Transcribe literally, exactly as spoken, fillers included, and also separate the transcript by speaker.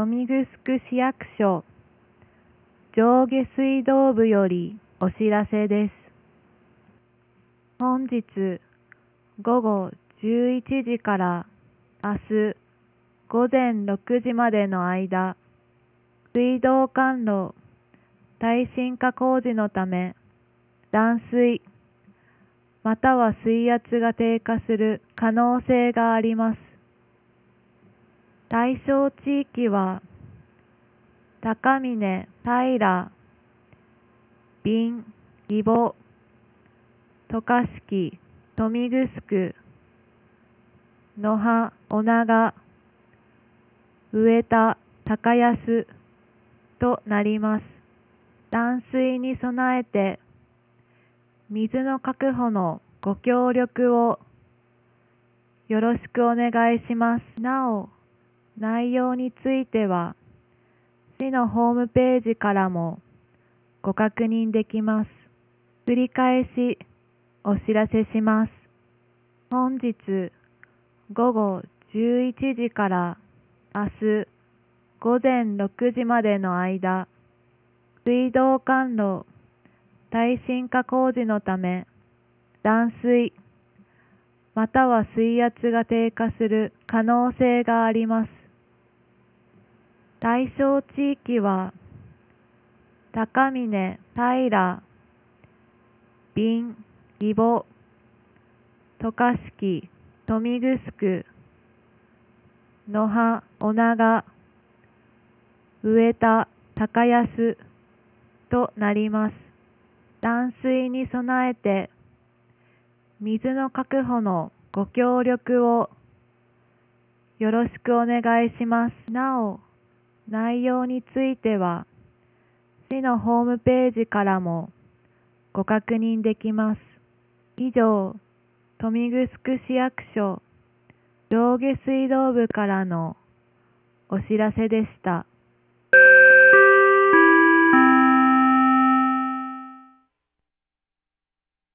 Speaker 1: 豊見城市役所上下水道部よりお知らせです。本日午後じゅういちじから明日午前ろくじまでの間、水道管路耐震化工事のため、断水または水圧が低下する可能性があります。対象地域は、高峰、平、備、義母、渡嘉敷、豊見城、野羽、女川、上田、高安となります。断水に備えて、水の確保のご協力をよろしくお願いします。なお、内容については、市のホームページからもご確認できます。繰り返しお知らせします。本日午後じゅういちじから明日午前ろくじまでの間、水道管路耐震化工事のため、断水または水圧が低下する可能性があります。対象地域は、高峰、平、備、義母、渡嘉敷、豊見城、野羽、女川、上田、高安となります。断水に備えて、水の確保のご協力をよろしくお願いします。なお、内容については、市のホームページからもご確認できます。以上、豊見城市役所上下水道部からのお知らせでした。